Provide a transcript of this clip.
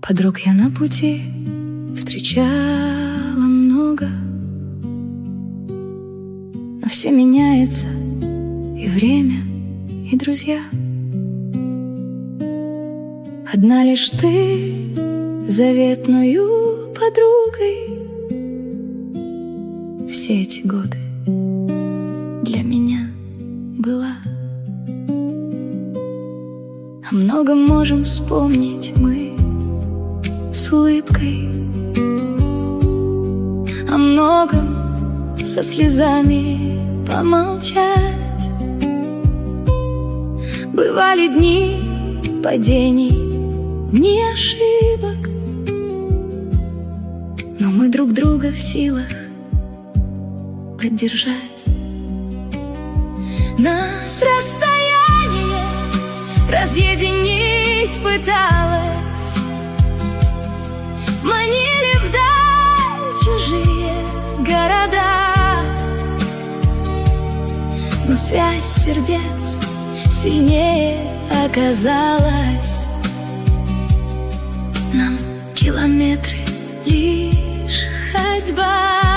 Подруг я на пути встречала много, но все меняется, и время, и друзья. Одна лишь ты заветною подругой все эти годы для меня была. О многом можем вспомнить мы с улыбкой, о многом со слезами помолчать. Бывали дни падений, дни ошибок, но мы друг друга в силах поддержать. Нас расстояние разъединить пыталось, манили вдаль чужие города, но связь сердец сильнее оказалась. Нам километры лишь ходьба.